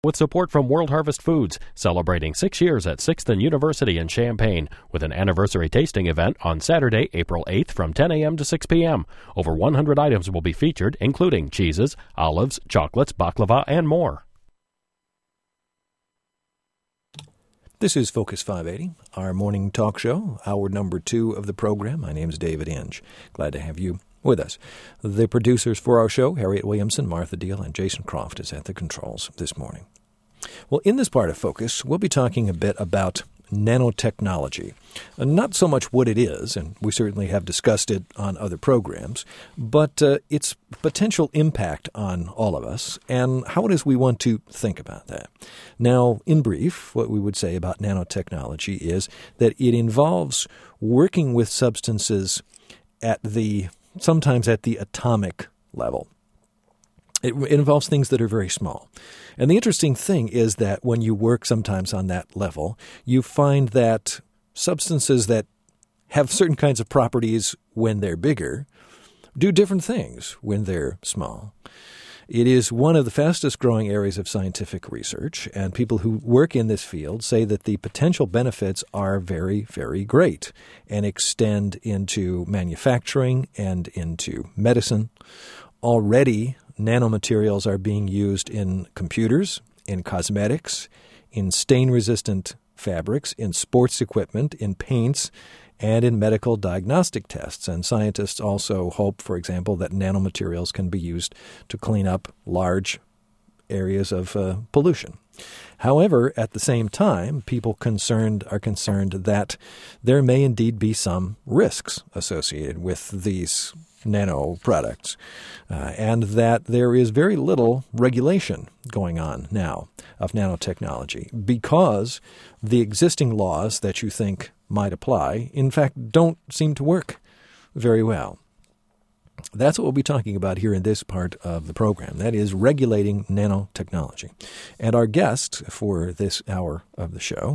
With support from World Harvest Foods, celebrating 6 years at 6th and University in Champaign, with an anniversary tasting event on Saturday, April 8th from 10 a.m. to 6 p.m. Over 100 items will be featured, including cheeses, olives, chocolates, baklava, and more. This is Focus 580, our morning talk show, hour number 2 of the program. My name is David Inge. Glad to have you with us. The producers for our show, Harriet Williamson, Martha Deal, and Jason Croft, is at the controls this morning. Well, in this part of Focus, we'll be talking a bit about nanotechnology. Not so much what it is, and we certainly have discussed it on other programs, but its potential impact on all of us and how it is we want to think about that. Now, in brief, what we would say about nanotechnology is that it involves working with substances sometimes at the atomic level. It involves things that are very small. And the interesting thing is that when you work sometimes on that level, you find that substances that have certain kinds of properties when they're bigger do different things when they're small. It is one of the fastest growing areas of scientific research, and people who work in this field say that the potential benefits are very, very great and extend into manufacturing and into medicine. Already, nanomaterials are being used in computers, in cosmetics, in stain-resistant fabrics, in sports equipment, in paints, and in medical diagnostic tests. And scientists also hope, for example, that nanomaterials can be used to clean up large areas of pollution. However, at the same time, people are concerned that there may indeed be some risks associated with these nano products, and that there is very little regulation going on now of nanotechnology because the existing laws that you think might apply, in fact, don't seem to work very well. That's what we'll be talking about here in this part of the program. That is regulating nanotechnology. And our guest for this hour of the show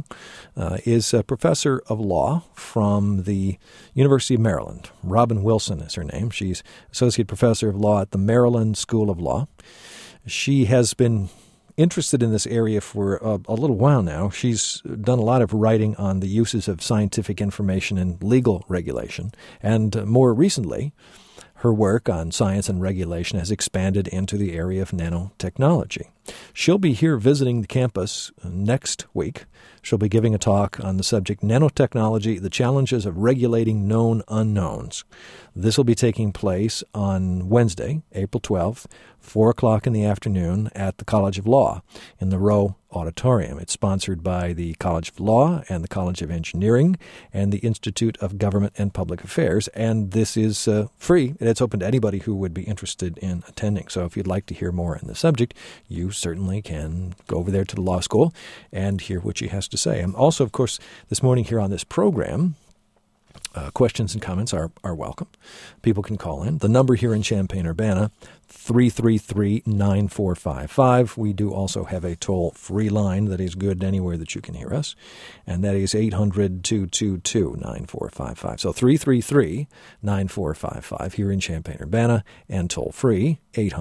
is a professor of law from the University of Maryland. Robin Wilson is her name. She's associate professor of law at the Maryland School of Law. She has been interested in this area for a little while now. She's done a lot of writing on the uses of scientific information in legal regulation. And more recently, her work on science and regulation has expanded into the area of nanotechnology. She'll be here visiting the campus next week. She'll be giving a talk on the subject Nanotechnology, the Challenges of Regulating Known Unknowns. This will be taking place on Wednesday, April 12th, 4 o'clock in the afternoon at the College of Law in the Rowe Auditorium. It's sponsored by the College of Law and the College of Engineering and the Institute of Government and Public Affairs, and this is free, and it's open to anybody who would be interested in attending. So if you'd like to hear more on the subject, you certainly can go over there to the law school and hear what she has to say. And also, of course, this morning here on this program, questions and comments are welcome. People can call in. The number here in Champaign-Urbana, 333-9455. We do also have a toll-free line that is good anywhere that you can hear us, and that is 800-222-9455. So 333-9455 here in Champaign-Urbana, and toll-free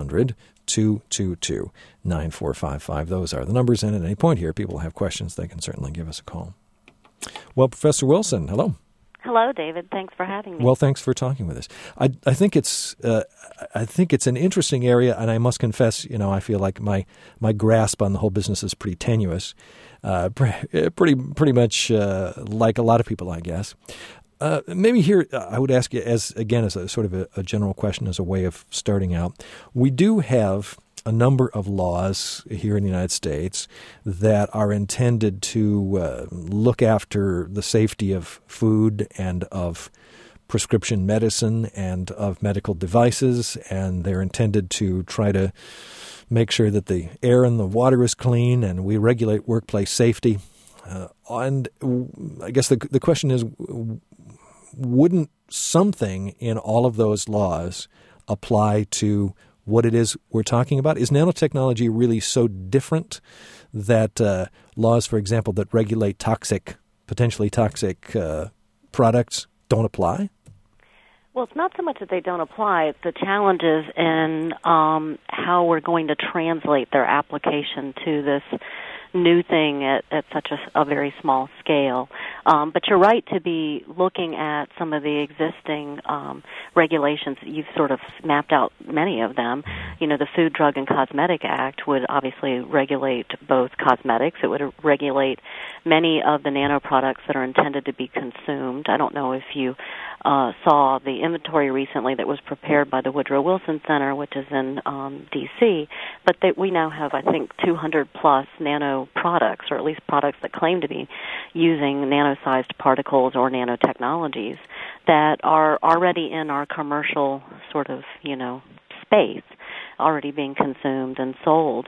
800-222-9455. Those are the numbers, and at any point here, people have questions, they can certainly give us a call. Well, Professor Wilson, hello. Hello, David. Thanks for having me. Well, thanks for talking with us. I think it's an interesting area, and I must confess, I feel like my grasp on the whole business is pretty tenuous, pretty much like a lot of people, I guess. Maybe here I would ask you, as a sort of a general question, as a way of starting out. We do have a number of laws here in the United States that are intended to look after the safety of food and of prescription medicine and of medical devices, and they're intended to try to make sure that the air and the water is clean, and we regulate workplace safety. And I guess the question is, wouldn't something in all of those laws apply to what it is we're talking about? Is nanotechnology really so different that laws, for example, that regulate potentially toxic products don't apply? Well, it's not so much that they don't apply. The challenge is in how we're going to translate their application to this new thing at such a very small scale. But you're right to be looking at some of the existing regulations. You've sort of mapped out many of them. You know, the Food, Drug, and Cosmetic Act would obviously regulate both cosmetics. It would regulate many of the nanoproducts that are intended to be consumed. I don't know if you saw the inventory recently that was prepared by the Woodrow Wilson Center, which is in D.C., but we now have, I think, 200-plus nano products, or at least products that claim to be using nano-sized particles or nanotechnologies that are already in our commercial sort of, space, already being consumed and sold.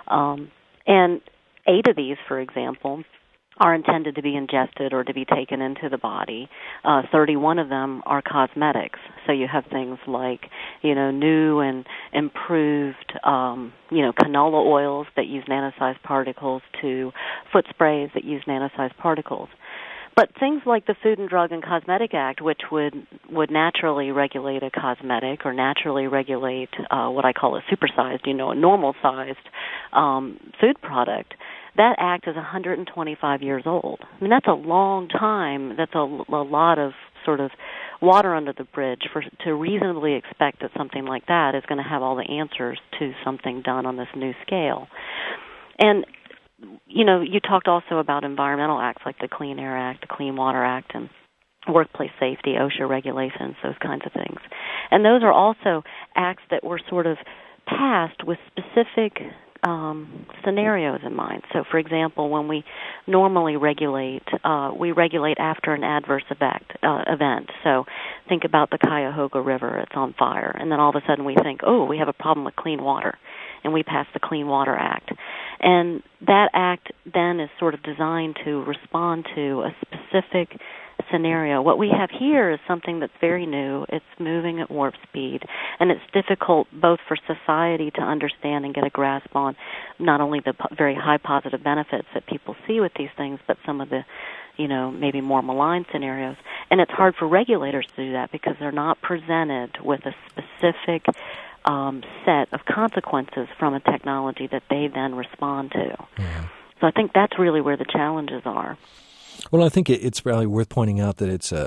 And 8 of these, for example, are intended to be ingested or to be taken into the body. 31 of them are cosmetics. So you have things like, new and improved, canola oils that use nanosized particles to foot sprays that use nanosized particles. But things like the Food and Drug and Cosmetic Act, which would naturally regulate a cosmetic or naturally regulate what I call a supersized, a normal-sized food product, that act is 125 years old. I mean, that's a long time. That's a lot of sort of water under the bridge to reasonably expect that something like that is going to have all the answers to something done on this new scale. And, you talked also about environmental acts like the Clean Air Act, the Clean Water Act, and workplace safety, OSHA regulations, those kinds of things. And those are also acts that were sort of passed with specific scenarios in mind. So, for example, when we normally regulate, we regulate after an adverse event. So think about the Cuyahoga River. It's on fire. And then all of a sudden we think, we have a problem with clean water. And we pass the Clean Water Act. And that act then is sort of designed to respond to a specific scenario. What we have here is something that's very new. It's moving at warp speed, and it's difficult both for society to understand and get a grasp on not only the very high positive benefits that people see with these things, but some of the, maybe more malign scenarios. And it's hard for regulators to do that because they're not presented with a specific set of consequences from a technology that they then respond to. Yeah. So I think that's really where the challenges are. Well, I think it's probably worth pointing out that it's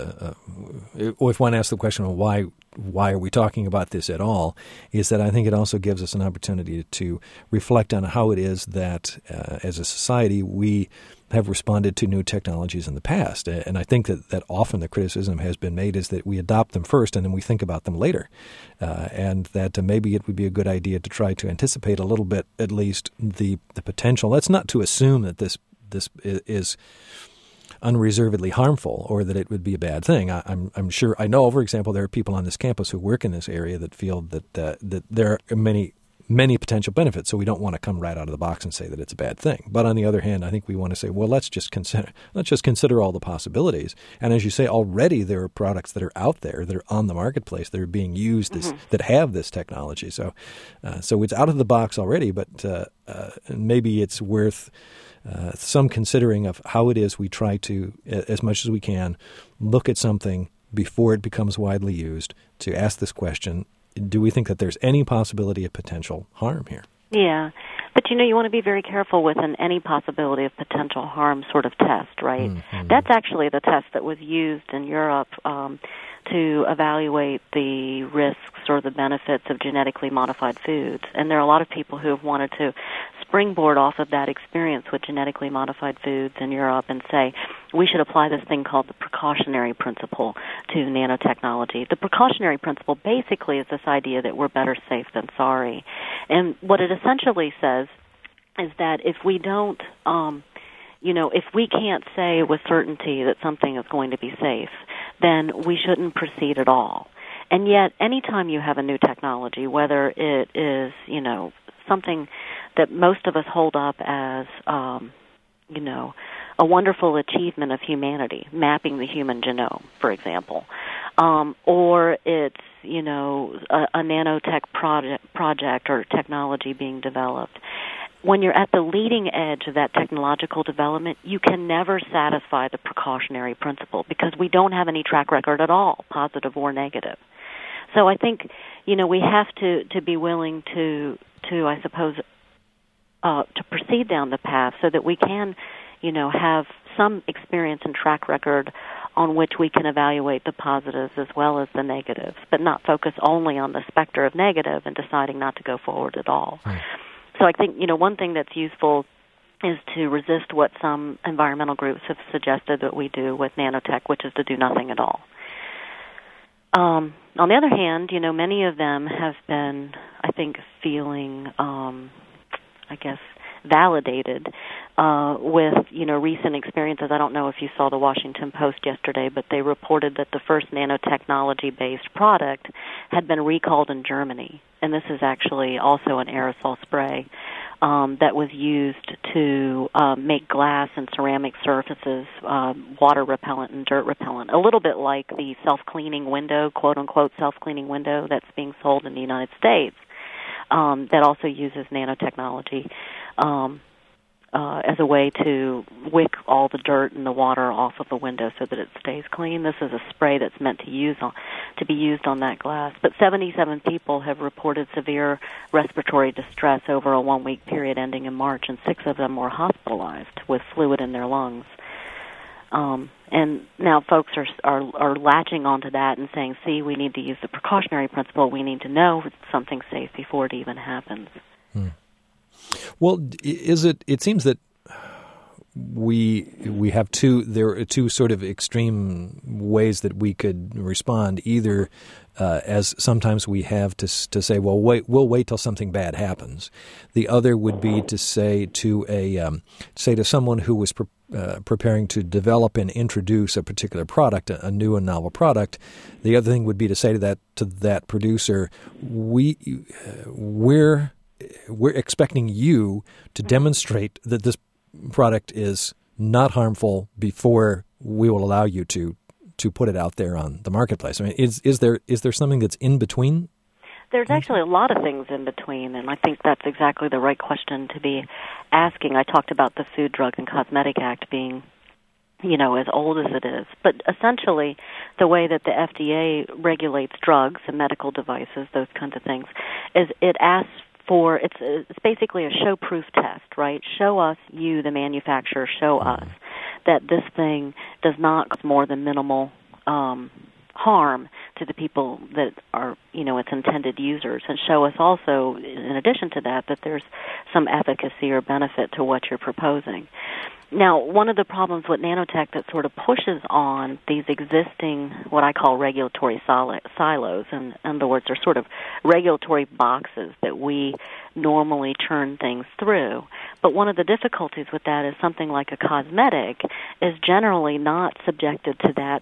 if one asks the question of why are we talking about this at all, is that I think it also gives us an opportunity to reflect on how it is that as a society we have responded to new technologies in the past. And I think that often the criticism has been made is that we adopt them first and then we think about them later. And that maybe it would be a good idea to try to anticipate a little bit at least the potential. That's not to assume that this is unreservedly harmful or that it would be a bad thing. I'm sure I know, for example, there are people on this campus who work in this area that feel that there are many potential benefits. So we don't want to come right out of the box and say that it's a bad thing. But on the other hand, I think we want to say, well, let's just consider all the possibilities. And as you say, already there are products that are out there that are on the marketplace that are being used that have this technology. So it's out of the box already, but maybe it's worth some considering of how it is we try to, as much as we can, look at something before it becomes widely used to ask this question, do we think that there's any possibility of potential harm here? Yeah. But, you want to be very careful with any possibility of potential harm sort of test, right? Mm-hmm. That's actually the test that was used in Europe to evaluate the risks or the benefits of genetically modified foods. And there are a lot of people who have wanted to springboard off of that experience with genetically modified foods in Europe and say, we should apply this thing called the precautionary principle to nanotechnology. The precautionary principle basically is this idea that we're better safe than sorry. And what it essentially says is that if we don't, if we can't say with certainty that something is going to be safe, then we shouldn't proceed at all. And yet, anytime you have a new technology, whether it is, something that most of us hold up as, a wonderful achievement of humanity, mapping the human genome, for example, or it's, a nanotech project or technology being developed. when you're at the leading edge of that technological development, you can never satisfy the precautionary principle because we don't have any track record at all, positive or negative. So I think, we have to be willing to I suppose, to proceed down the path so that we can, have some experience and track record on which we can evaluate the positives as well as the negatives, but not focus only on the specter of negative and deciding not to go forward at all. Right. So I think, one thing that's useful is to resist what some environmental groups have suggested that we do with nanotech, which is to do nothing at all. On the other hand, many of them have been, I think, feeling, validated with, recent experiences. I don't know if you saw the Washington Post yesterday, but they reported that the first nanotechnology-based product had been recalled in Germany. And this is actually also an aerosol spray that was used to make glass and ceramic surfaces water repellent and dirt repellent, a little bit like the self-cleaning window, quote-unquote self-cleaning window that's being sold in the United States that also uses nanotechnology as a way to wick all the dirt and the water off of the window so that it stays clean. This is a spray that's meant to be used on that glass. But 77 people have reported severe respiratory distress over a 1-week period ending in March, and 6 of them were hospitalized with fluid in their lungs. And now folks are latching onto that and saying, see, we need to use the precautionary principle. We need to know something's safe before it even happens. Well, it seems that we have there are two sort of extreme ways that we could respond, either as sometimes we have to say, well, we'll wait till something bad happens. The other would be to say to someone who was preparing to develop and introduce a particular product, a new and novel product. The other thing would be to say to that producer, we're expecting you to demonstrate that this product is not harmful before we will allow you to put it out there on the marketplace. I mean, is there something that's in between? There's actually a lot of things in between, and I think that's exactly the right question to be asking. I talked about the Food, Drug, and Cosmetic Act being, as old as it is. But essentially, the way that the FDA regulates drugs and medical devices, those kinds of things, is it asks for, it's basically a show-proof test, right? Show us, you, the manufacturer, show us that this thing does not cause more than minimal harm to the people that are, its intended users, and show us also, in addition to that, that there's some efficacy or benefit to what you're proposing. Now, one of the problems with nanotech that sort of pushes on these existing, what I call regulatory silos, and in other words, they're sort of regulatory boxes that we normally churn things through. But one of the difficulties with that is something like a cosmetic is generally not subjected to that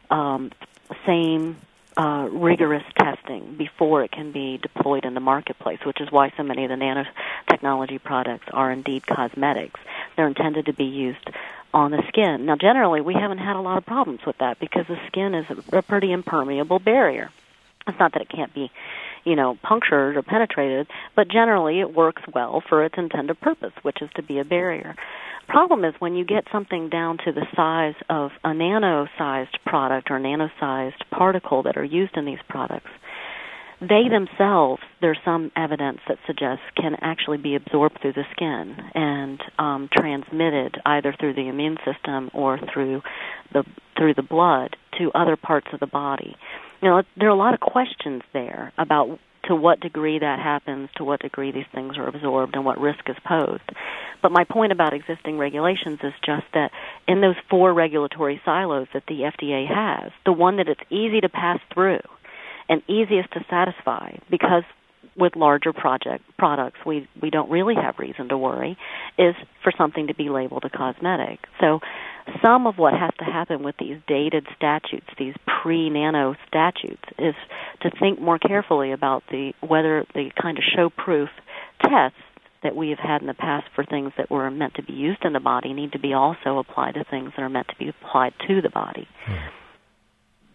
same rigorous testing before it can be deployed in the marketplace, which is why so many of the nanotechnology products are indeed cosmetics. They're intended to be used on the skin. Now, generally, we haven't had a lot of problems with that because the skin is a pretty impermeable barrier. It's not that it can't be, punctured or penetrated, but generally it works well for its intended purpose, which is to be a barrier. Problem is when you get something down to the size of a nano-sized product or nano-sized particle that are used in these products, they themselves, there's some evidence that suggests, can actually be absorbed through the skin and transmitted either through the immune system or through the blood to other parts of the body. There are a lot of questions there about to what degree that happens, to what degree these things are absorbed, and what risk is posed. But my point about existing regulations is just that in those 4 regulatory silos that the FDA has, the one that it's easy to pass through and easiest to satisfy, because with larger products we don't really have reason to worry, is for something to be labeled a cosmetic. So some of what has to happen with these dated statutes, these pre-nano statutes, is to think more carefully about whether the kind of show-proof tests that we have had in the past for things that were meant to be used in the body need to be also applied to things that are meant to be applied to the body.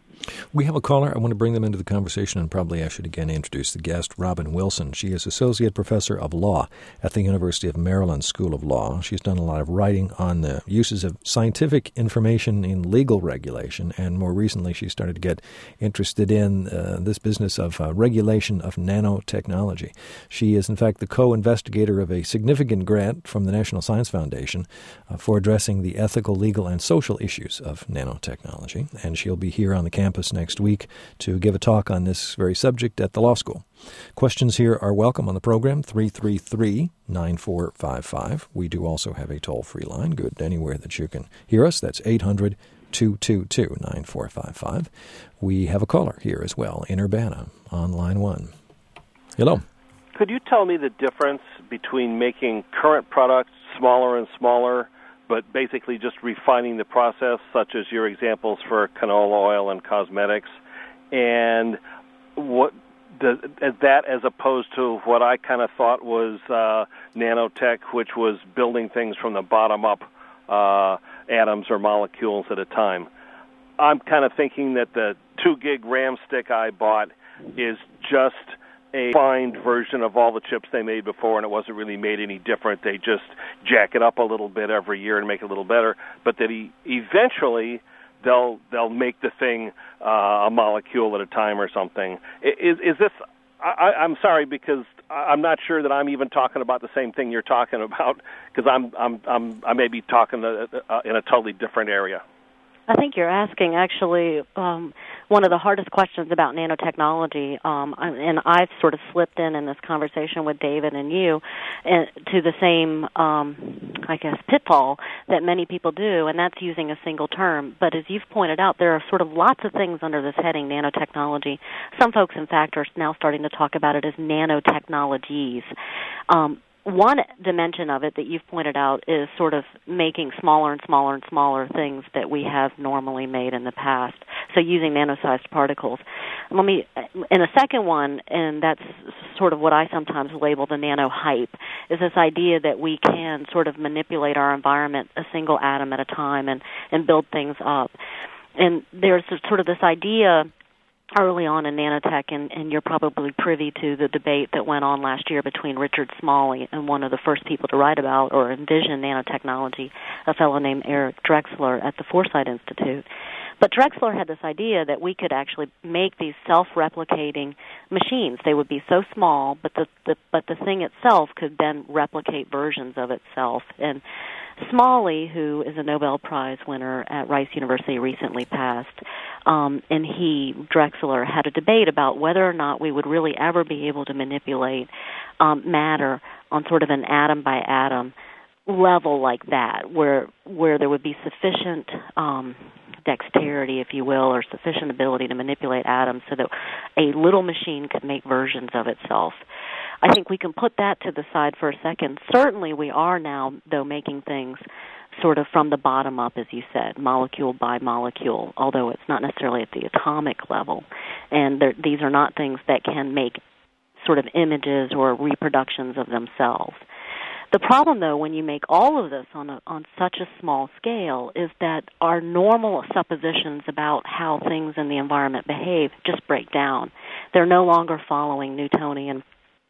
We have a caller. I want to bring them into the conversation, and probably I should again introduce the guest, Robin Wilson. She is Associate Professor of Law at the University of Maryland School of Law. She's done a lot of writing on the uses of scientific information in legal regulation, and more recently she started to get interested in this business of regulation of nanotechnology. She is, in fact, the co-investigator of a significant grant from the National Science Foundation for addressing the ethical, legal, and social issues of nanotechnology, and she'll be here on the campus next week to give a talk on this very subject at the law school. Questions here are welcome on the program, 333-9455. We do also have a toll-free line, good anywhere that you can hear us. That's 800-222-9455. We have a caller here as well in Urbana on line 1. Hello. Could you tell me the difference between making current products smaller and smaller, but basically just refining the process, such as your examples for canola oil and cosmetics, and what that as opposed to what I kind of thought was nanotech, which was building things from the bottom up, atoms or molecules at a time. I'm kind of thinking that the 2-gig RAM stick I bought is just a refined version of all the chips they made before, and it wasn't really made any different. They just jack it up a little bit every year and make it a little better, but that eventually they'll make the thing a molecule at a time or something. Is this? I'm sorry, because I'm not sure that I'm even talking about the same thing you're talking about, because I may be talking in a totally different area. I think you're asking actually one of the hardest questions about nanotechnology, and I've sort of slipped in this conversation with David and you to the same, pitfall that many people do, and that's using a single term. But as you've pointed out, there are sort of lots of things under this heading, nanotechnology. Some folks, in fact, are now starting to talk about it as nanotechnologies. One dimension of it that you've pointed out is sort of making smaller and smaller and smaller things that we have normally made in the past, so using nano-sized particles. In a second one, and that's sort of what I sometimes label the nano-hype, is this idea that we can sort of manipulate our environment a single atom at a time and build things up. And there's sort of this idea early on in nanotech, and you're probably privy to the debate that went on last year between Richard Smalley and one of the first people to write about or envision nanotechnology, a fellow named Eric Drexler at the Foresight Institute. But Drexler had this idea that we could actually make these self-replicating machines. They would be so small, but the thing itself could then replicate versions of itself. And Smalley, who is a Nobel Prize winner at Rice University, recently passed, and Drexler, had a debate about whether or not we would really ever be able to manipulate matter on sort of an atom-by-atom level like that, where there would be sufficient dexterity, if you will, or sufficient ability to manipulate atoms so that a little machine could make versions of itself. I think we can put that to the side for a second. Certainly we are now, though, making things sort of from the bottom up, as you said, molecule by molecule, although it's not necessarily at the atomic level. And these are not things that can make sort of images or reproductions of themselves. The problem, though, when you make all of this on such a small scale is that our normal suppositions about how things in the environment behave just break down. They're no longer following Newtonian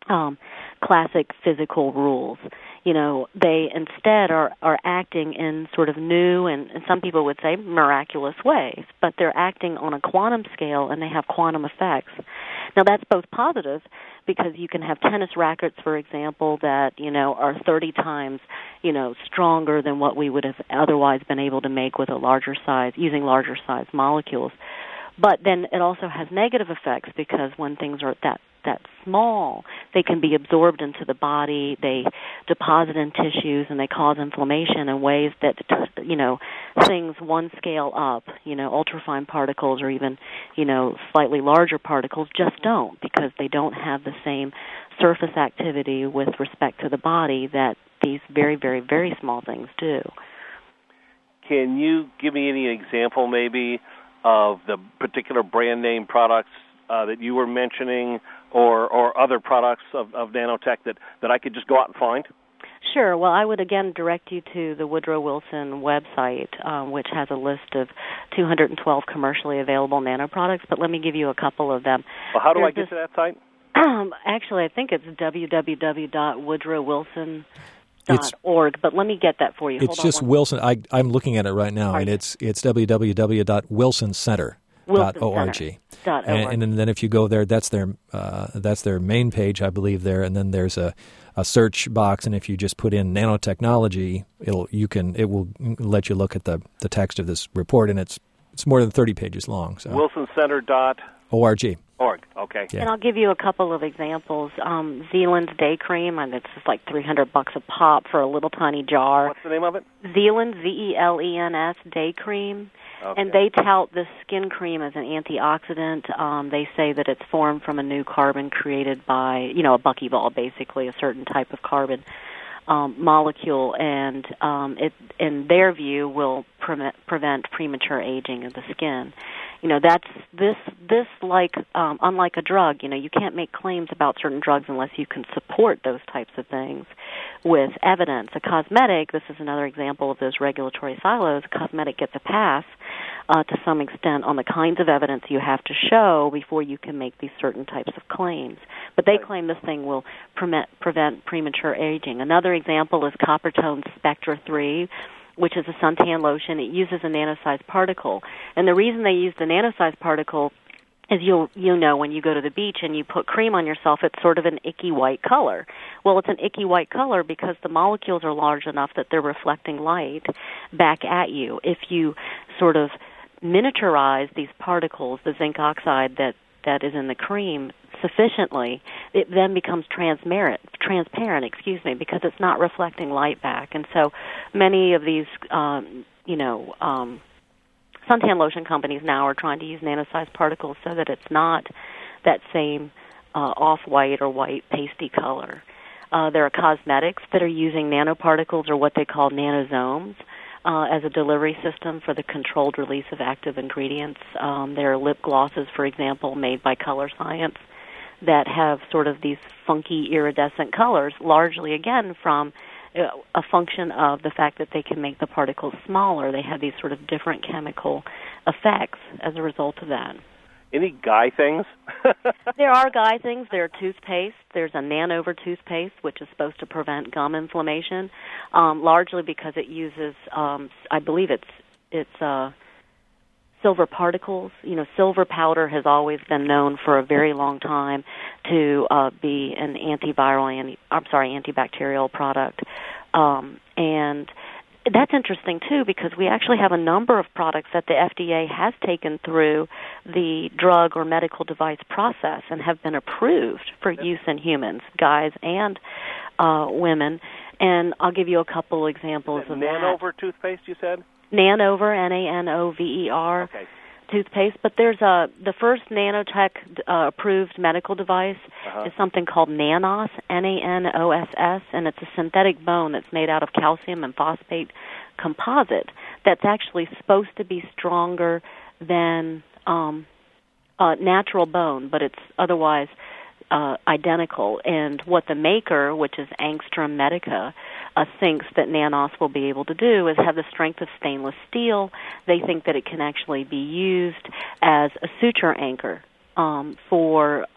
classic physical rules. You know, they instead are acting in sort of new and some people would say miraculous ways, but they're acting on a quantum scale and they have quantum effects. Now that's both positive because you can have tennis rackets, for example, that, you know, are 30 times, you know, stronger than what we would have otherwise been able to make with a larger size, using larger size molecules. But then it also has negative effects because when things are that small, they can be absorbed into the body, they deposit in tissues, and they cause inflammation in ways that, you know, things one scale up, you know, ultrafine particles or even, you know, slightly larger particles just don't because they don't have the same surface activity with respect to the body that these very, very, very small things do. Can you give me any example maybe of the particular brand name products that you were mentioning or other products of nanotech that I could just go out and find? Sure. Well, I would again direct you to the Woodrow Wilson website, which has a list of 212 commercially available nanoproducts, but let me give you a couple of them. Well, how do I get to that site? Actually, I think it's www.woodrowwilson.org, but let me get that for you. It's just Wilson. I'm looking at it right now, and it's www.wilsoncenter.org. And then if you go there, that's their main page, I believe, there, and then there's a search box, and if you just put in nanotechnology, it will let you look at the text of this report, and it's more than 30 pages long. So wilsoncenter.org. Okay. Yeah. And I'll give you a couple of examples. Zealand's Day Cream, and it's just like $300 a pop for a little tiny jar. What's the name of it? Zealand, Zelens Day Cream. Okay. And they tout this skin cream as an antioxidant. They say that it's formed from a new carbon created by, a buckyball, basically, a certain type of carbon molecule, and it, in their view, will prevent premature aging of the skin. That's unlike a drug. You can't make claims about certain drugs unless you can support those types of things with evidence. A cosmetic, this is another example of those regulatory silos. A cosmetic gets a pass to some extent on the kinds of evidence you have to show before you can make these certain types of claims. But they claim this thing will prevent premature aging. Another example is Coppertone Spectra 3, which is a suntan lotion. It uses a nanosized particle. And the reason they use the nanosized particle is you know when you go to the beach and you put cream on yourself, it's sort of an icky white color. Well, it's an icky white color because the molecules are large enough that they're reflecting light back at you. If you sort of miniaturize these particles, the zinc oxide that is in the cream, sufficiently, it then becomes transparent, because it's not reflecting light back. And so many of these, suntan lotion companies now are trying to use nanosized particles so that it's not that same off-white or white pasty color. There are cosmetics that are using nanoparticles, or what they call nanosomes, as a delivery system for the controlled release of active ingredients. There are lip glosses, for example, made by Color Science that have sort of these funky iridescent colors, largely, again, from a function of the fact that they can make the particles smaller. They have these sort of different chemical effects as a result of that. Any guy things? There are guy things. There are toothpaste. There's a Nanover toothpaste, which is supposed to prevent gum inflammation, largely because it uses, I believe it's silver particles. Silver powder has always been known for a very long time to be an antibacterial product, and that's interesting, too, because we actually have a number of products that the FDA has taken through the drug or medical device process and have been approved for use in humans, guys and women. And I'll give you a couple examples of that. Nanover toothpaste, you said? Nanover, Nanover, okay. Toothpaste, but there's the first nanotech approved medical device is something called Nanos, Nanoss, and it's a synthetic bone that's made out of calcium and phosphate composite that's actually supposed to be stronger than natural bone, but it's otherwise identical. And what the maker, which is Angstrom Medica, thinks that Nanos will be able to do is have the strength of stainless steel. They think that it can actually be used as a suture anchor for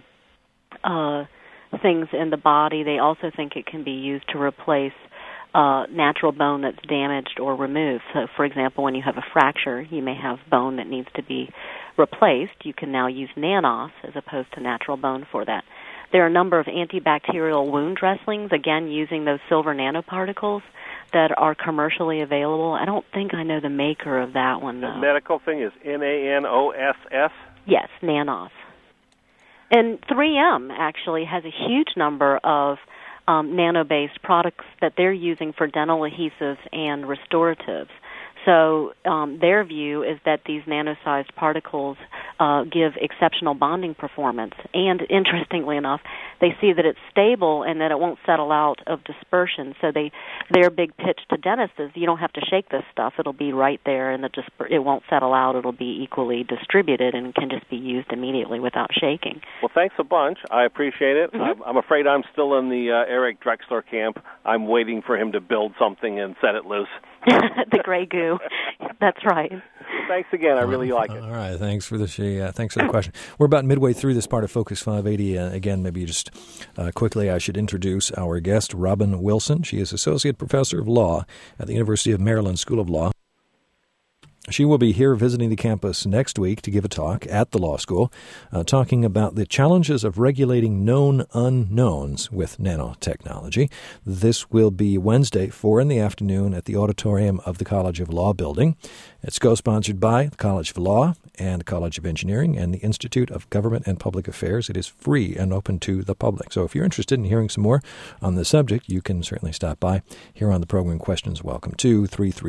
things in the body. They also think it can be used to replace natural bone that's damaged or removed. So, for example, when you have a fracture, you may have bone that needs to be replaced. You can now use Nanos as opposed to natural bone for that. There are a number of antibacterial wound dressings, again, using those silver nanoparticles that are commercially available. I don't think I know the maker of that one, though. The medical thing is Nanoss? Yes, Nanos. And 3M actually has a huge number of nano-based products that they're using for dental adhesives and restoratives. So their view is that these nano-sized particles give exceptional bonding performance. And interestingly enough, they see that it's stable and that it won't settle out of dispersion. So their big pitch to dentists is, you don't have to shake this stuff. It'll be right there, and it won't settle out. It'll be equally distributed and can just be used immediately without shaking. Well, thanks a bunch. I appreciate it. Mm-hmm. I'm afraid I'm still in the Eric Drexler camp. I'm waiting for him to build something and set it loose. The gray goo. That's right. Thanks again. I really like it. All right. Thanks for the question. We're about midway through this part of Focus 580. Again, maybe just quickly, I should introduce our guest, Robin Wilson. She is Associate Professor of Law at the University of Maryland School of Law. She will be here visiting the campus next week to give a talk at the law school, talking about the challenges of regulating known unknowns with nanotechnology. This will be Wednesday, 4 in the afternoon at the auditorium of the College of Law building. It's co-sponsored by the College of Law and the College of Engineering and the Institute of Government and Public Affairs. It is free and open to the public. So if you're interested in hearing some more on this subject, you can certainly stop by here on the program. Questions welcome to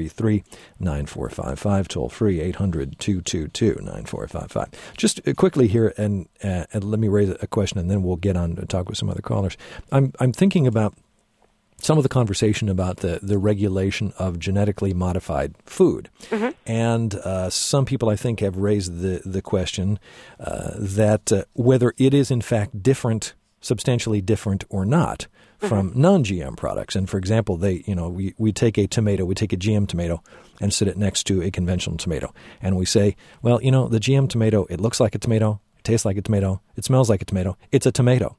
333-9455, toll free 800-222-9455. Just quickly here, and let me raise a question, and then we'll get on to talk with some other callers. I'm thinking about some of the conversation about the regulation of genetically modified food. Mm-hmm. And some people, I think, have raised the question that whether it is, in fact, substantially different or not from non-GM products. And, for example, we take a tomato, we take a GM tomato and sit it next to a conventional tomato. And we say, well, the GM tomato, it looks like a tomato, it tastes like a tomato, it smells like a tomato, it's a tomato.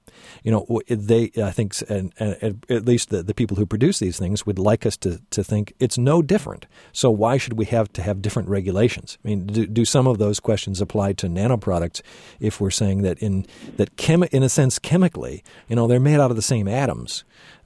I think, and at least the people who produce these things would like us to think it's no different. So why should we have to have different regulations? I mean, do some of those questions apply to nanoproducts if we're saying that in a sense chemically, they're made out of the same atoms?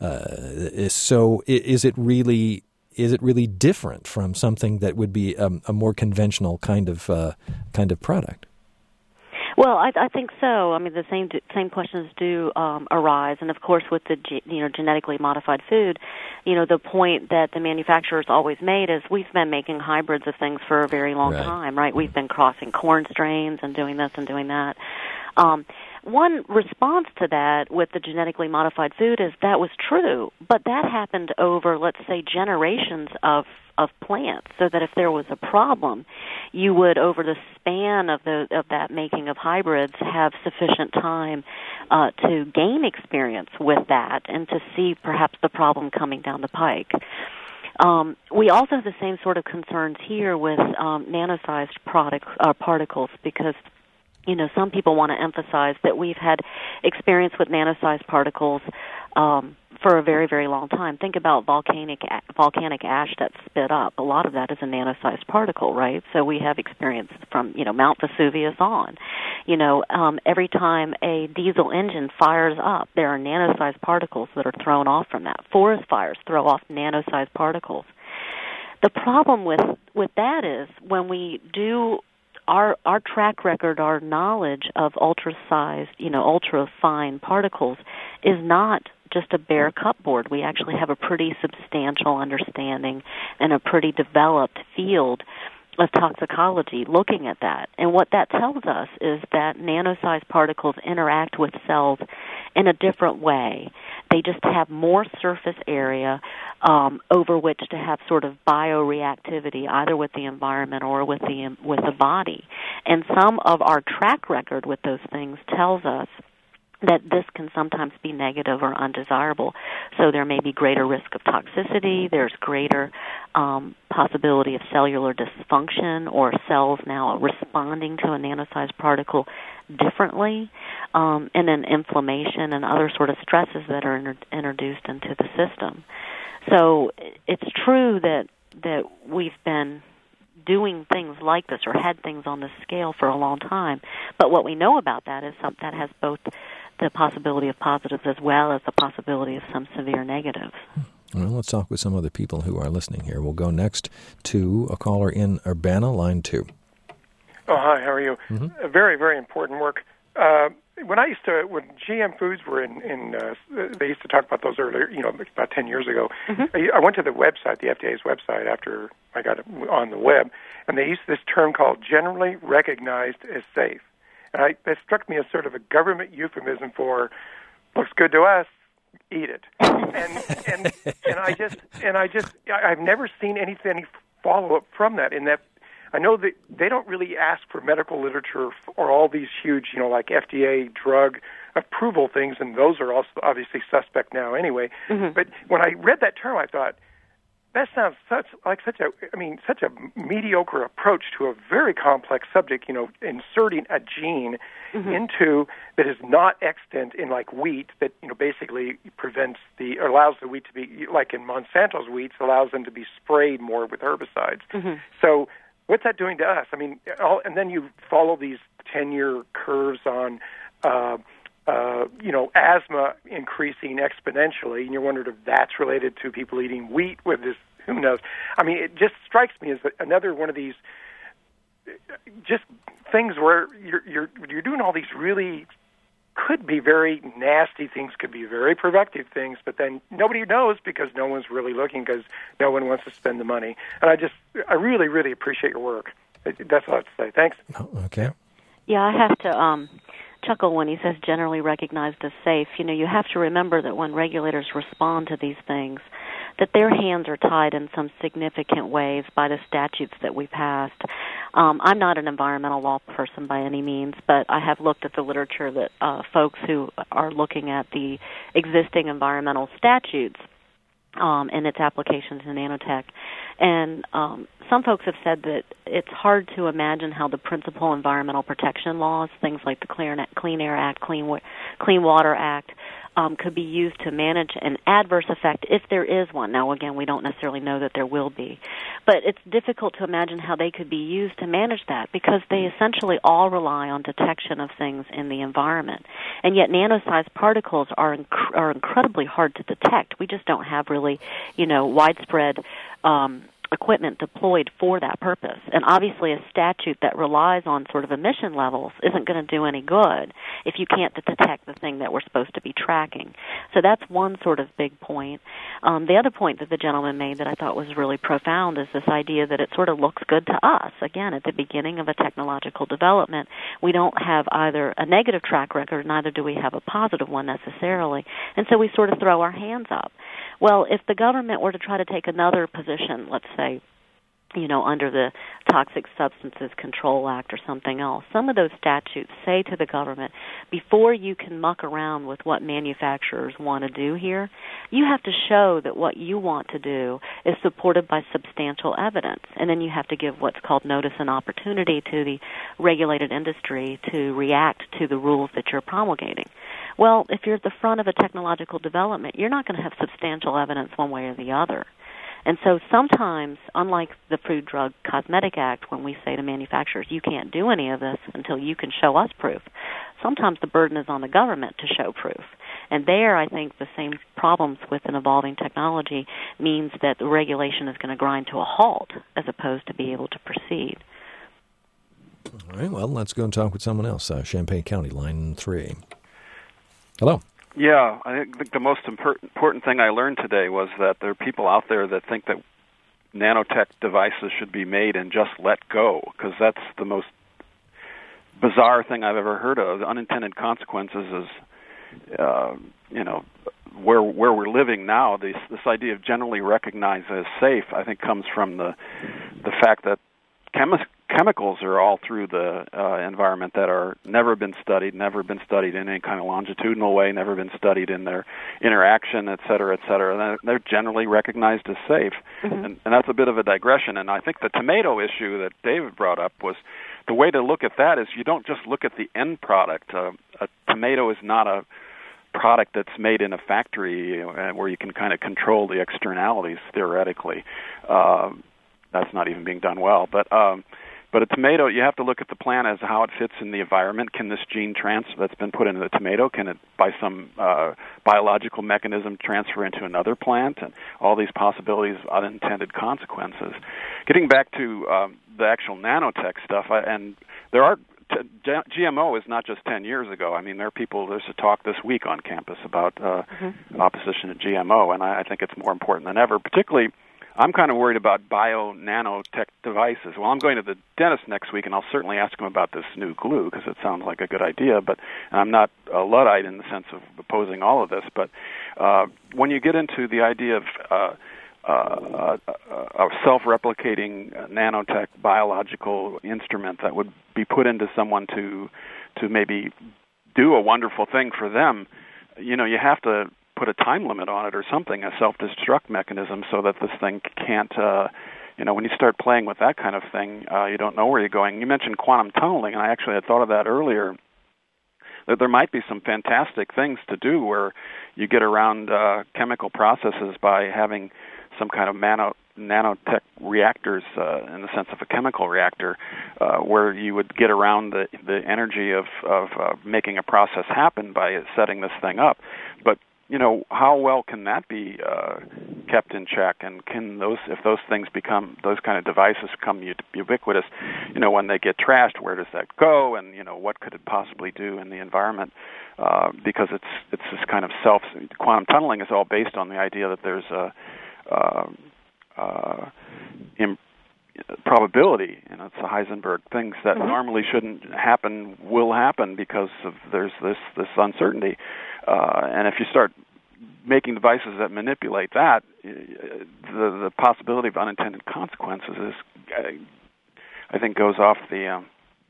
So is it really different from something that would be a more conventional kind of product? Well, I think so. I mean, the same questions do arise, and of course, with the genetically modified food, the point that the manufacturers always made is we've been making hybrids of things for a very long time, right? We've been crossing corn strains and doing this and doing that. One response to that with the genetically modified food is that was true, but that happened over, let's say, generations of plants, so that if there was a problem, you would, over the span of that making of hybrids, have sufficient time to gain experience with that and to see perhaps the problem coming down the pike. We also have the same sort of concerns here with nano-sized particles, because some people want to emphasize that we've had experience with nano-sized particles for a very, very long time. Think about volcanic ash that's spit up. A lot of that is a nano-sized particle, right? So we have experience from, Mount Vesuvius on. Every time a diesel engine fires up, there are nano-sized particles that are thrown off from that. Forest fires throw off nano-sized particles. The problem with that is when we do our track record, our knowledge of ultra-sized, ultra-fine particles is not just a bare cupboard. We actually have a pretty substantial understanding and a pretty developed field of toxicology looking at that. And what that tells us is that nano-sized particles interact with cells in a different way. They just have more surface area over which to have sort of bioreactivity, either with the environment or with the body. And some of our track record with those things tells us that this can sometimes be negative or undesirable. So there may be greater risk of toxicity, there's greater possibility of cellular dysfunction or cells now responding to a nano-sized particle differently, and then inflammation and other sort of stresses that are introduced into the system. So it's true that we've been doing things like this or had things on this scale for a long time, but what we know about that is that has both the possibility of positives as well as the possibility of some severe negatives. Well, let's talk with some other people who are listening here. We'll go next to a caller in Urbana, line 2. Oh, hi, how are you? Mm-hmm. Very, very important work. when GM Foods were in they used to talk about those earlier, about 10 years ago. I went to the website, the FDA's website, after I got on the web, and they used this term called generally recognized as safe. And that struck me as sort of a government euphemism for looks good to us, eat it. And I've never seen any follow up from that. In that, I know that they don't really ask for medical literature or all these huge, like FDA drug approval things, and those are also obviously suspect now anyway. But when I read that term, I thought, that sounds such a mediocre approach to a very complex subject, inserting a gene into that is not extant in like wheat that, basically allows the wheat to be, like in Monsanto's wheats, allows them to be sprayed more with herbicides. So what's that doing to us? And then you follow these 10-year curves on, asthma increasing exponentially, and you're wondering if that's related to people eating wheat with this. Who knows? It just strikes me as another one of these just things where you're doing all these really could be very nasty things, could be very productive things, but then nobody knows because no one's really looking because no one wants to spend the money. And I really, really appreciate your work. That's all I have to say. Thanks. Okay. Yeah, I have to chuckle when he says generally recognized as safe. You have to remember that when regulators respond to these things, that their hands are tied in some significant ways by the statutes that we passed. I'm not an environmental law person by any means, but I have looked at the literature that folks who are looking at the existing environmental statutes and its applications in nanotech. And some folks have said that it's hard to imagine how the principal environmental protection laws, things like the Clean Air Act, Clean Water Act, could be used to manage an adverse effect if there is one. Now, again, we don't necessarily know that there will be. But it's difficult to imagine how they could be used to manage that because they essentially all rely on detection of things in the environment. And yet nano-sized particles are incredibly hard to detect. We just don't have really, widespread equipment deployed for that purpose. And obviously a statute that relies on sort of emission levels isn't going to do any good if you can't detect the thing that we're supposed to be tracking. So that's one sort of big point. The other point that the gentleman made that I thought was really profound is this idea that it sort of looks good to us. Again, at the beginning of a technological development, we don't have either a negative track record, neither do we have a positive one necessarily. And so we sort of throw our hands up. Well, if the government were to try to take another position, let's say, under the Toxic Substances Control Act or something else, some of those statutes say to the government, before you can muck around with what manufacturers want to do here, you have to show that what you want to do is supported by substantial evidence. And then you have to give what's called notice and opportunity to the regulated industry to react to the rules that you're promulgating. Well, if you're at the front of a technological development, you're not going to have substantial evidence one way or the other. And so sometimes, unlike the Food, Drug, Cosmetic Act, when we say to manufacturers, you can't do any of this until you can show us proof, sometimes the burden is on the government to show proof. And there, I think the same problems with an evolving technology means that the regulation is going to grind to a halt as opposed to be able to proceed. All right, well, let's go and talk with someone else. Champaign County, line 3. Hello. Yeah, I think the most important thing I learned today was that there are people out there that think that nanotech devices should be made and just let go, because that's the most bizarre thing I've ever heard of. The unintended consequences is, where we're living now. This idea of generally recognized as safe, I think, comes from the fact that chemicals are all through the environment that are never been studied in any kind of longitudinal way, never been studied in their interaction, et cetera, et cetera. And they're generally recognized as safe. Mm-hmm. And that's a bit of a digression. And I think the tomato issue that David brought up was the way to look at that is you don't just look at the end product. A tomato is not a product that's made in a factory where you can kind of control the externalities theoretically. That's not even being done well. But a tomato, you have to look at the plant as how it fits in the environment. Can this gene that's been put into the tomato, can it, by some biological mechanism, transfer into another plant? And all these possibilities of unintended consequences. Getting back to the actual nanotech stuff, and there are GMO is not just 10 years ago. I mean, there's a talk this week on campus about opposition to GMO, and I think it's more important than ever. Particularly, I'm kind of worried about bio-nanotech devices. Well, I'm going to the dentist next week, and I'll certainly ask him about this new glue because it sounds like a good idea, but I'm not a Luddite in the sense of opposing all of this. But when you get into the idea of a self-replicating nanotech biological instrument that would be put into someone to maybe do a wonderful thing for them, you have to put a time limit on it or something, a self-destruct mechanism, so that this thing can't, when you start playing with that kind of thing, you don't know where you're going. You mentioned quantum tunneling, and I actually had thought of that earlier, that there might be some fantastic things to do where you get around chemical processes by having some kind of nanotech reactors in the sense of a chemical reactor, where you would get around the energy of making a process happen by setting this thing up. But how well can that be kept in check? And can if those things become, those kind of devices become ubiquitous, when they get trashed, where does that go? And what could it possibly do in the environment? Because it's this kind of quantum tunneling is all based on the idea that there's a probability. It's the Heisenberg things that normally shouldn't happen will happen because of there's this uncertainty. And if you start making devices that manipulate that, the possibility of unintended consequences is, I think, goes off the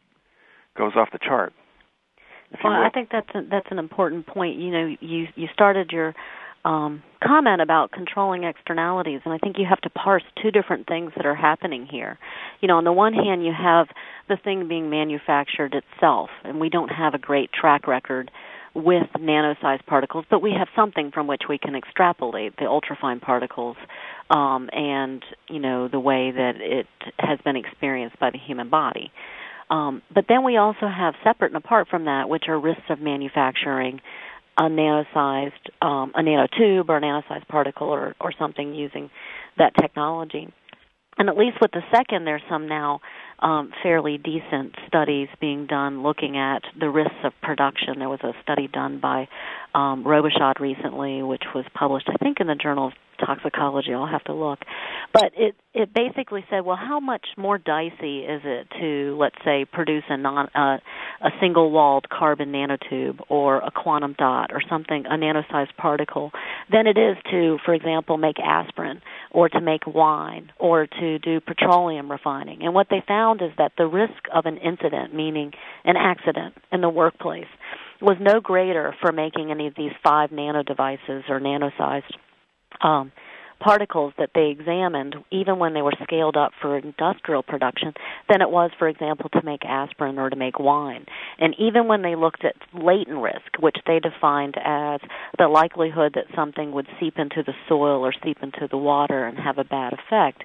chart. Well, I think that's an important point. You started your comment about controlling externalities, and I think you have to parse two different things that are happening here. On the one hand, you have the thing being manufactured itself, and we don't have a great track record with nano-sized particles, but we have something from which we can extrapolate the ultrafine particles and, the way that it has been experienced by the human body. But then we also have, separate and apart from that, which are risks of manufacturing a nanotube or a nano-sized particle or something using that technology. And at least with the second, there's some now fairly decent studies being done looking at the risks of production. There was a study done by Robichaud recently, which was published, I think, in the Journal of Toxicology. I'll have to look. But it basically said, well, how much more dicey is it to, let's say, produce a single-walled carbon nanotube or a quantum dot or something, a nano-sized particle, than it is to, for example, make aspirin or to make wine or to do petroleum refining. And what they found is that the risk of an incident, meaning an accident in the workplace, was no greater for making any of these 5 nano devices or nano-sized particles that they examined, even when they were scaled up for industrial production, than it was, for example, to make aspirin or to make wine. And even when they looked at latent risk, which they defined as the likelihood that something would seep into the soil or seep into the water and have a bad effect,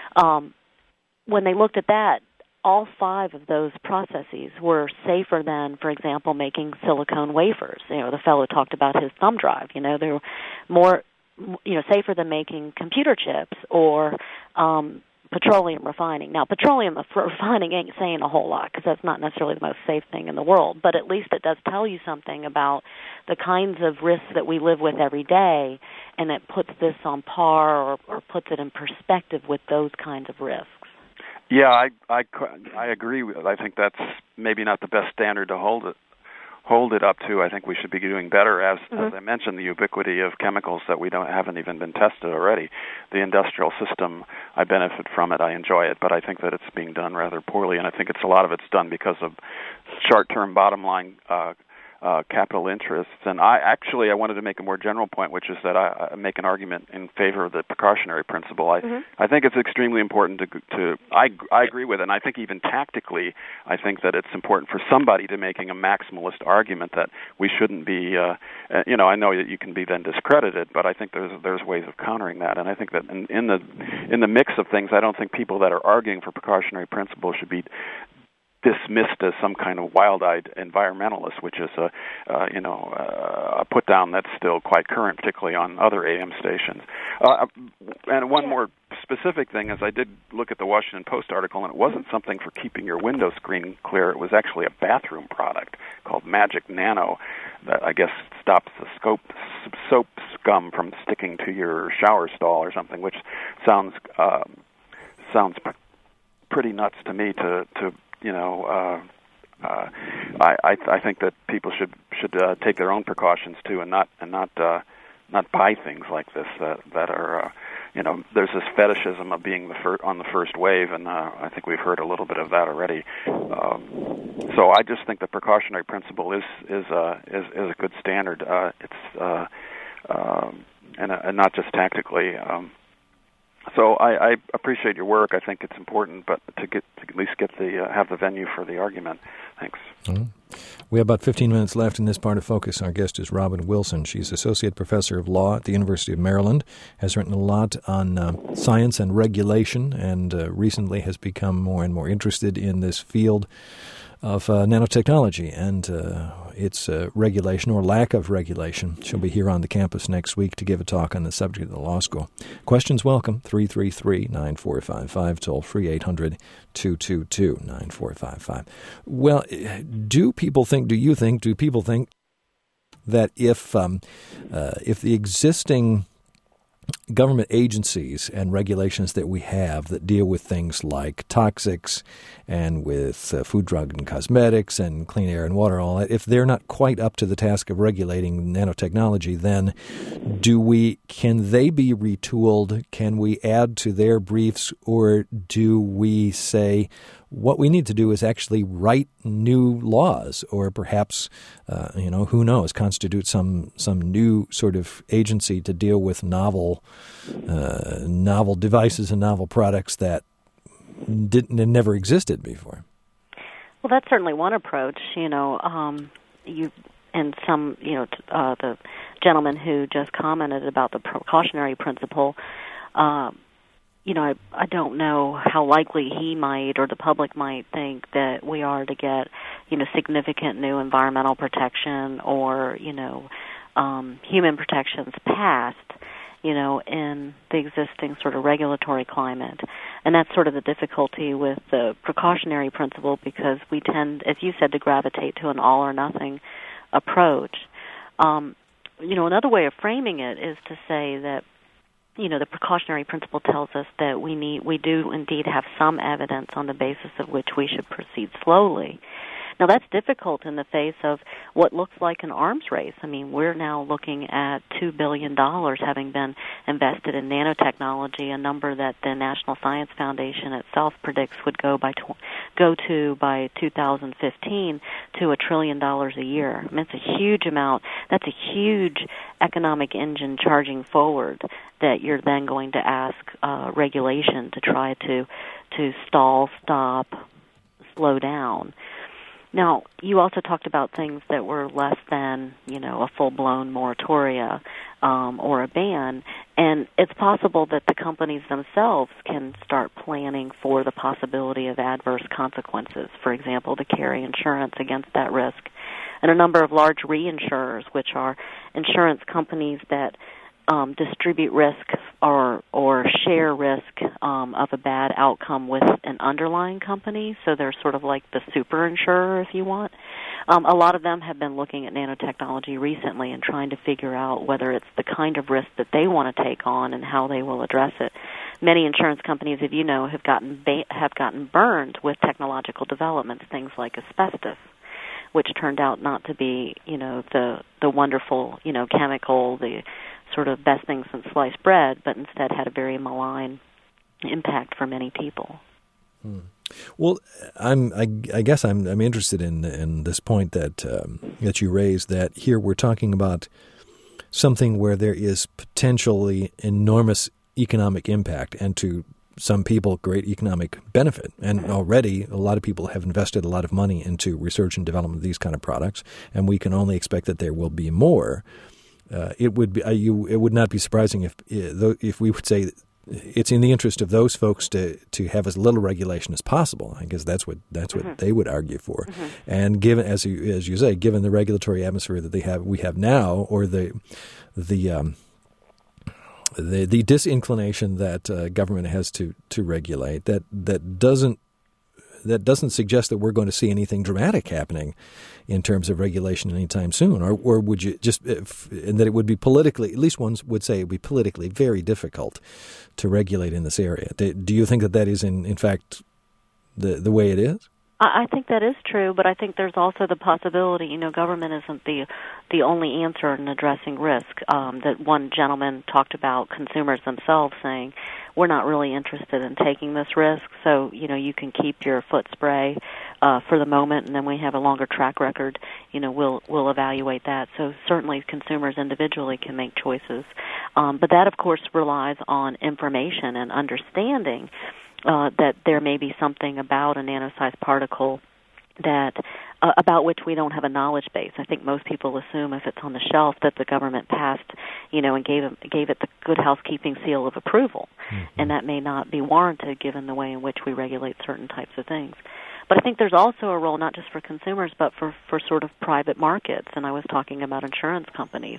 when they looked at that, all 5 of those processes were safer than, for example, making silicone wafers. The fellow talked about his thumb drive. They were more safer than making computer chips or petroleum refining. Now, petroleum refining ain't saying a whole lot because that's not necessarily the most safe thing in the world, but at least it does tell you something about the kinds of risks that we live with every day, and it puts this on par or puts it in perspective with those kinds of risks. Yeah, I agree. I think that's maybe not the best standard to hold it up to. I think we should be doing better. As I mentioned, the ubiquity of chemicals that haven't even been tested already. The industrial system, I benefit from it. I enjoy it, but I think that it's being done rather poorly, and I think a lot of it's done because of short-term bottom line capital interests. And I wanted to make a more general point, which is that I make an argument in favor of the precautionary principle. I think it's extremely important I agree with it, and I think even tactically, I think that it's important for somebody to making a maximalist argument that we shouldn't be, I know that you can be then discredited, but I think there's ways of countering that. And I think that in the mix of things, I don't think people that are arguing for precautionary principles should be dismissed as some kind of wild-eyed environmentalist, which is a put down that's still quite current, particularly on other AM stations. And one more specific thing is I did look at the Washington Post article, and it wasn't something for keeping your window screen clear. It was actually a bathroom product called Magic Nano that I guess stops the soap scum from sticking to your shower stall or something, which sounds pretty nuts to me. I think that people should take their own precautions too, and not buy things like this that are there's this fetishism of being on the first wave, and I think we've heard a little bit of that already. So I just think the precautionary principle is a good standard. And not just tactically. So I appreciate your work. I think it's important, but to at least have the venue for the argument. Thanks. Mm-hmm. We have about 15 minutes left in this part of Focus. Our guest is Robin Wilson. She's Associate Professor of Law at the University of Maryland, has written a lot on science and regulation, and recently has become more and more interested in this field of nanotechnology and its regulation or lack of regulation. She'll be here on the campus next week to give a talk on the subject at the law school. Questions welcome, 333-9455, toll free 800-222-9455. Well, do people think that if the existing government agencies and regulations that we have that deal with things like toxics and with food, drug, and cosmetics and clean air and water, all that, if they're not quite up to the task of regulating nanotechnology, then can they be retooled? Can we add to their briefs, or do we say what we need to do is actually write new laws, or perhaps, who knows, constitute some new sort of agency to deal with novel devices and novel products that never existed before? Well, that's certainly one approach. The gentleman who just commented about the precautionary principle. I don't know how likely he might or the public might think that we are to get, significant new environmental protection or, human protections passed, in the existing sort of regulatory climate. And that's sort of the difficulty with the precautionary principle, because we tend, as you said, to gravitate to an all-or-nothing approach. Another way of framing it is to say that, the precautionary principle tells us that we do indeed have some evidence on the basis of which we should proceed slowly. Now, that's difficult in the face of what looks like an arms race. I mean, we're now looking at $2 billion having been invested in nanotechnology, a number that the National Science Foundation itself predicts would go by 2015 to $1 trillion a year. I mean, it's a huge amount. That's a huge economic engine charging forward that you're then going to ask regulation to try to stall, stop, slow down. Now, you also talked about things that were less than, a full-blown moratoria or a ban, and it's possible that the companies themselves can start planning for the possibility of adverse consequences, for example, to carry insurance against that risk. And a number of large reinsurers, which are insurance companies that distribute risk or share risk of a bad outcome with an underlying company, so they're sort of like the super insurer, if you want. A lot of them have been looking at nanotechnology recently and trying to figure out whether it's the kind of risk that they want to take on and how they will address it. Many insurance companies, as you know, have gotten burned with technological developments, things like asbestos, which turned out not to be, the wonderful, chemical, the sort of best thing since sliced bread, but instead had a very malign impact for many people. Well, I guess I'm interested in this point that you raised, that here we're talking about something where there is potentially enormous economic impact and to some people great economic benefit. And already a lot of people have invested a lot of money into research and development of these kind of products, and we can only expect that there will be more. It would not be surprising if we would say it's in the interest of those folks to have as little regulation as possible. I guess that's what they would argue for. And given, as you say, given the regulatory atmosphere that we have now, or the disinclination that government has to regulate, that doesn't suggest that we're going to see anything dramatic happening in terms of regulation anytime soon, or would you and that it would be politically, at least one would say it would be politically very difficult to regulate in this area. Do you think that is in fact the way it is? I think that is true, but I think there's also the possibility, government isn't the only answer in addressing risk. That one gentleman talked about consumers themselves saying, we're not really interested in taking this risk, so, you can keep your foot spray for the moment, and then we have a longer track record, we'll evaluate that. So certainly consumers individually can make choices. But that, of course, relies on information and understanding that there may be something about a nano-sized particle that about which we don't have a knowledge base. I think most people assume if it's on the shelf that the government passed, and gave it the good housekeeping seal of approval, and that may not be warranted given the way in which we regulate certain types of things. But I think there's also a role not just for consumers, but for sort of private markets. And I was talking about insurance companies.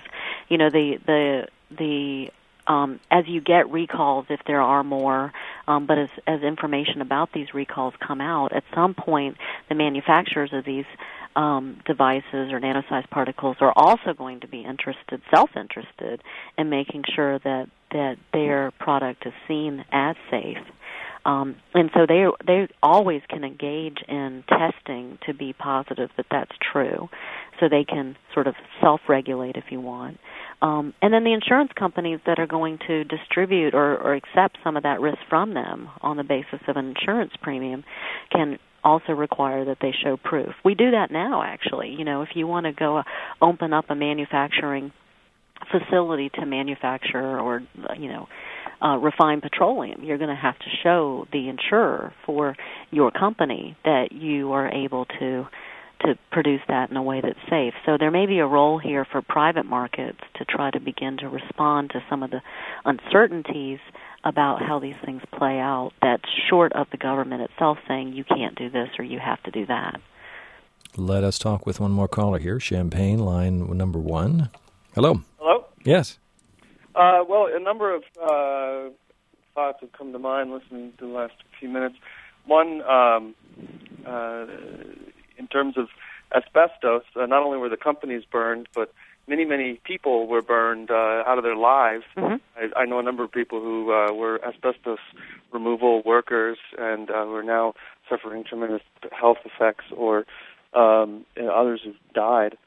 As you get recalls, if there are more, but as information about these recalls come out, at some point the manufacturers of these devices or nano-sized particles are also going to be self-interested in making sure that their product is seen as safe. And so they always can engage in testing to be positive that that's true, so they can sort of self-regulate if you want. And then the insurance companies that are going to distribute or accept some of that risk from them on the basis of an insurance premium can also require that they show proof. We do that now, actually. If you want to go open up a manufacturing facility to manufacture or, refined petroleum, you're going to have to show the insurer for your company that you are able to produce that in a way that's safe. So there may be a role here for private markets to try to begin to respond to some of the uncertainties about how these things play out that's short of the government itself saying you can't do this or you have to do that. Let us talk with one more caller here. Champaign, line number 1. Hello. Hello? Yes. Well, a number of thoughts have come to mind listening to the last few minutes. One, in terms of asbestos, not only were the companies burned, but many people were burned out of their lives. I know a number of people who were asbestos removal workers and who are now suffering tremendous health effects, or others who've died.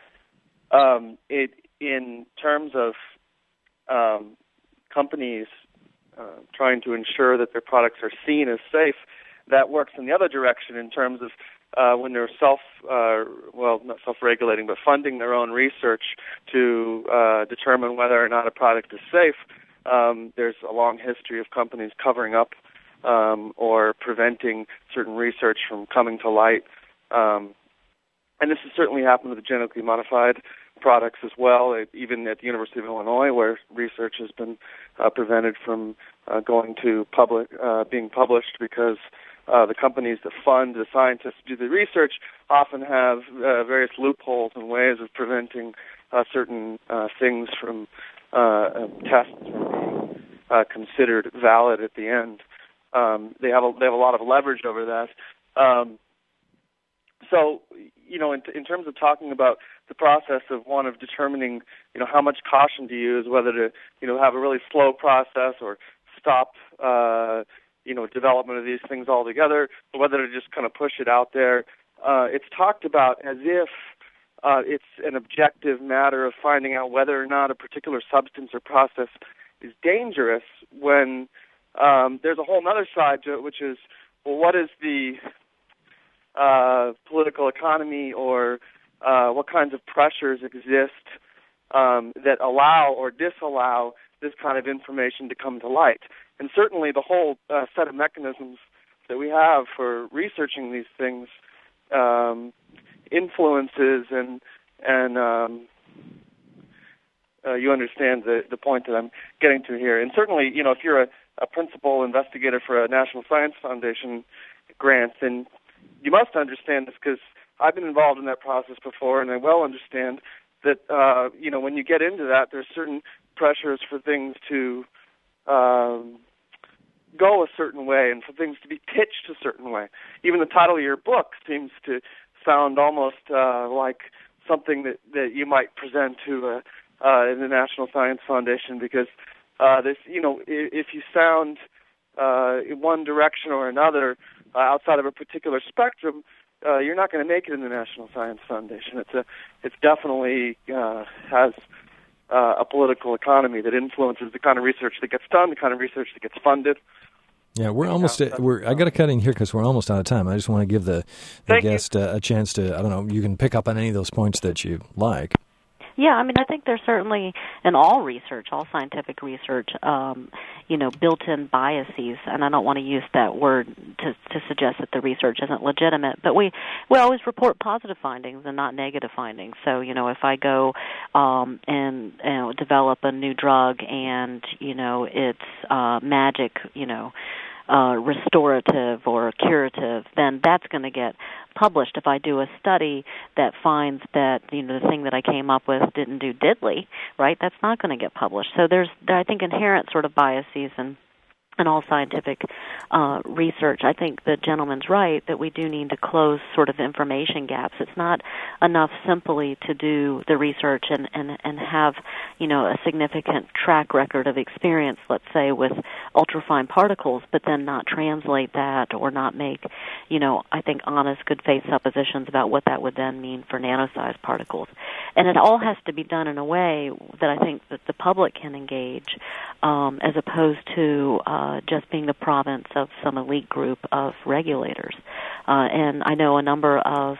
In terms of companies trying to ensure that their products are seen as safe, that works in the other direction in terms of when they're not self-regulating, but funding their own research to determine whether or not a product is safe. There's a long history of companies covering up or preventing certain research from coming to light. And this has certainly happened with the genetically modified products as well, even at the University of Illinois, where research has been prevented from going to being published because the companies that fund the scientists to do the research often have various loopholes and ways of preventing certain things from tests from being considered valid at the end. They have a lot of leverage over that. So, in terms of talking about the process of determining, how much caution to use, whether to, have a really slow process or stop, development of these things altogether, or whether to just kind of push it out there. It's talked about as if it's an objective matter of finding out whether or not a particular substance or process is dangerous, when there's a whole other side to it, which is, well, what is the political economy, or what kinds of pressures exist that allow or disallow this kind of information to come to light. And certainly the whole set of mechanisms that we have for researching these things influences and you understand the point that I'm getting to here. And certainly, if you're a principal investigator for a National Science Foundation grant, then you must understand this, because I've been involved in that process before, and I well understand that when you get into that, there's certain pressures for things to go a certain way and for things to be pitched a certain way. Even the title of your book seems to sound almost like something that you might present to in the National Science Foundation, because if you sound in one direction or another outside of a particular spectrum, you're not going to make it in the National Science Foundation. It's definitely has a political economy that influences the kind of research that gets done, the kind of research that gets funded. Yeah, we're almost. I got to cut in here because we're almost out of time. I just want to give the guest a chance to. I don't know. You can pick up on any of those points that you like. Yeah, I mean, I think there's certainly in all research, all scientific research, built-in biases, and I don't want to use that word to suggest that the research isn't legitimate, but we always report positive findings and not negative findings. So, if I go and develop a new drug and, it's magic, restorative or curative, then that's going to get published. If I do a study that finds that the thing that I came up with didn't do diddly, right, that's not going to get published. So there I think inherent sort of biases in all scientific research. I think the gentleman's right that we do need to close sort of information gaps. It's not enough simply to do the research and have, a significant track record of experience, let's say, with ultrafine particles, but then not translate that or not make, I think honest, good faith suppositions about what that would then mean for nano-sized particles. And it all has to be done in a way that I think that the public can engage, as opposed to just being the province of some elite group of regulators. And I know a number of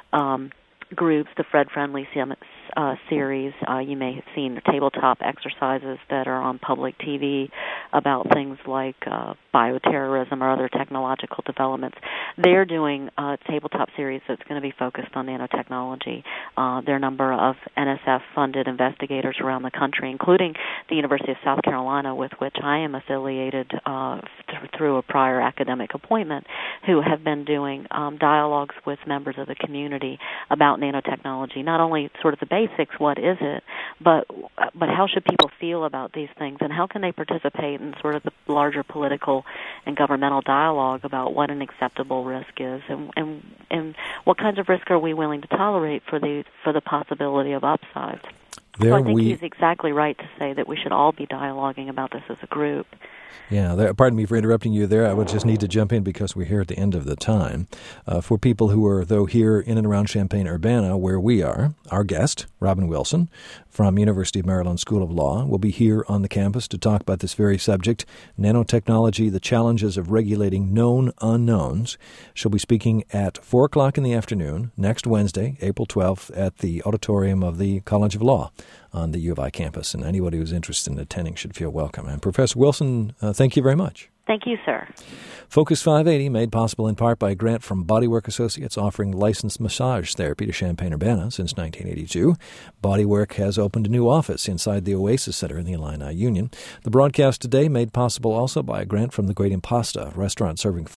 groups, the Fred Friendly series, you may have seen tabletop exercises that are on public TV about things like bioterrorism or other technological developments. They're doing a tabletop series that's going to be focused on nanotechnology. There are a number of NSF-funded investigators around the country, including the University of South Carolina, with which I am affiliated through a prior academic appointment, who have been doing dialogues with members of the community about nanotechnology, not only sort of the basics, what is it, but how should people feel about these things, and how can they participate in sort of the larger political and governmental dialogue about what an acceptable risk is, and what kinds of risk are we willing to tolerate for the possibility of upsides. So I think he's exactly right to say that we should all be dialoguing about this as a group. Yeah, pardon me for interrupting you there. I would just need to jump in because we're here at the end of the time. For people who are, though, here in and around Champaign-Urbana, where we are, our guest, Robin Wilson, from University of Maryland School of Law, will be here on the campus to talk about this very subject, nanotechnology, the challenges of regulating known unknowns. She'll be speaking at 4 o'clock in the afternoon, next Wednesday, April 12th, at the auditorium of the College of Law on the U of I campus, and anybody who's interested in attending should feel welcome. And Professor Wilson, thank you very much. Thank you, sir. Focus 580, made possible in part by a grant from Bodywork Associates, offering licensed massage therapy to Champaign-Urbana since 1982. Bodywork has opened a new office inside the Oasis Center in the Illini Union. The broadcast today made possible also by a grant from the Great Impasta, restaurant serving